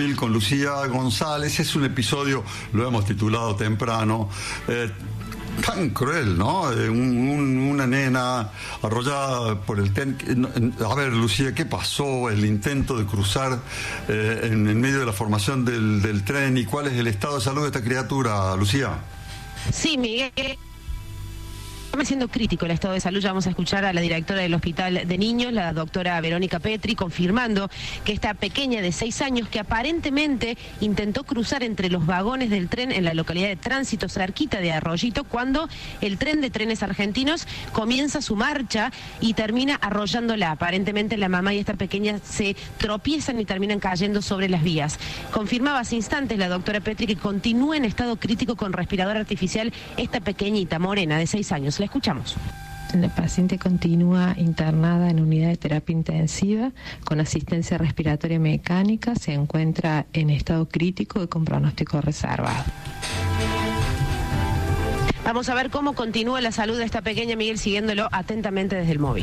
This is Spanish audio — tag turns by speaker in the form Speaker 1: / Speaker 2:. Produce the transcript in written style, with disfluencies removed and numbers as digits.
Speaker 1: móvil con Lucía González. Es un episodio, lo hemos titulado temprano, tan cruel, ¿no? Una nena arrollada por el tren. A ver, Lucía, ¿qué pasó? El intento de cruzar en medio de la formación del tren, y cuál es el estado de salud de esta criatura, Lucía.
Speaker 2: Sí, Miguel. Está siendo crítico el estado de salud. Ya vamos a escuchar a la directora del Hospital de Niños, la doctora Verónica Petri, confirmando que esta pequeña de 6 años, que aparentemente intentó cruzar entre los vagones del tren en la localidad de Tránsito, cerquita de Arroyito, cuando el tren de Trenes Argentinos comienza su marcha y termina arrollándola. Aparentemente la mamá y esta pequeña se tropiezan y terminan cayendo sobre las vías. Confirmaba hace instantes la doctora Petri que continúa en estado crítico con respirador artificial esta pequeñita morena de 6 años. La escuchamos.
Speaker 3: La paciente continúa internada en unidad de terapia intensiva con asistencia respiratoria mecánica. Se encuentra en estado crítico y con pronóstico reservado.
Speaker 2: Vamos a ver cómo continúa la salud de esta pequeña, Miguel, siguiéndolo atentamente desde el móvil.